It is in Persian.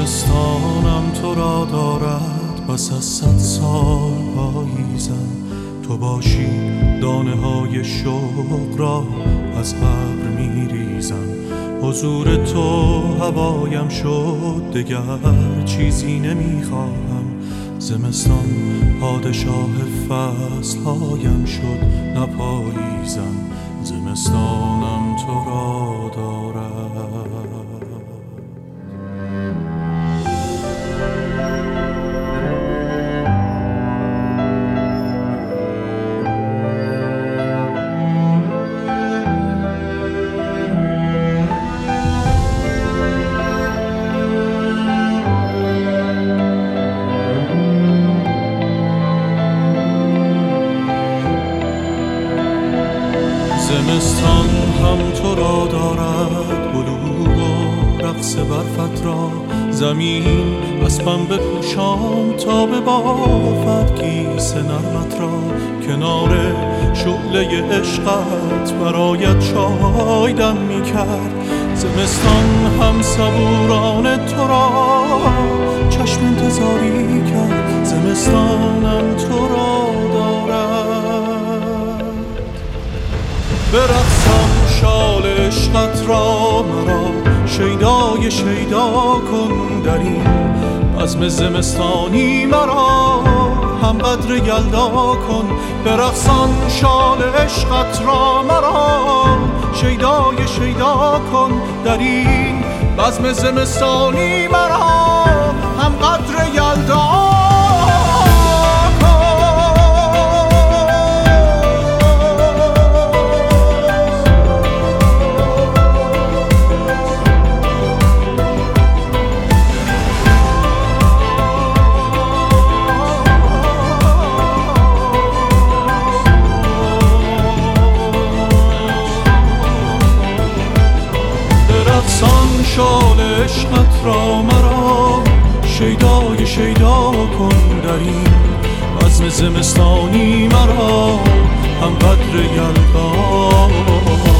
زمستانم تو را دارد پس از 100 سال پاییزم. تو باشی دانه های شوق را از ابر میریزم. حضور تو هوایم شد دگر چیزی نمیخواهم. زمستان پادشاه فصلهایم شد نپاییزم. زمستانم تو را دارد. زمستان هم تو را دارد بلور و رقص برفت را. زمین از پنبه پوشان تا به بافد گیس نرمت را. کنار شعله عشقت برایت چای دم می کرد. زمستان هم صبورانه تو را چشم انتظاری کرد. زمستانم تو را دارد. برقصم شال عشقت را مرا شیدای شیدا کن در این بزم زمستانی مرا هم قدر یلدا کن. برقصم شال عشقت را مرا شیدای شیدا کن در این بزم زمستانی مرا هم قدر یلدا. شال عشقت را مرا شیدای شیدا کن در این بزم زمستانی مرا هم قدر یلدا.